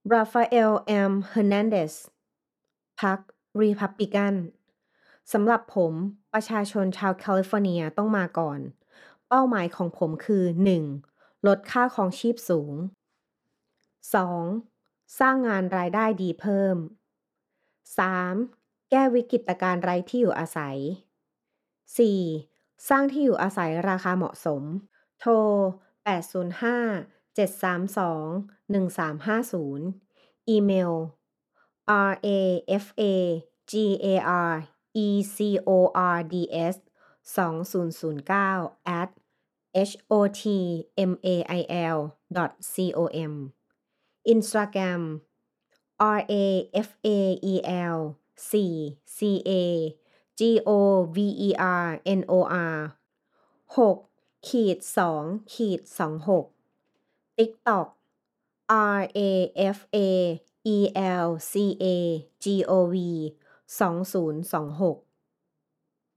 ราฟาเอล M. Hernandez พรรครีพับลิกันสำหรับผมประชาชนชาวแคลิฟอร์เนียต้องมาก่อน เป้าหมายของผมคือ 1. ลดค่าครองชีพสูง 2. สร้างงานรายได้ดีเพิ่ม 3. แก้วิกฤตการณ์ไร้ที่อยู่อาศัย 4. สร้างที่อยู่อาศัยราคาเหมาะสม โทร 805-732-1350 อีเมล rafagarrecords 2009 @hotmail.com Instagram rafael 4 6 ขีด 2 ขีด 26 TikTok rafaelcagov 2026